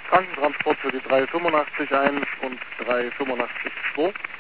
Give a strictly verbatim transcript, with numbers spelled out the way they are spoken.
Krankentransport für die drei fünfundachtzig eins und drei fünfundachtzig zwei.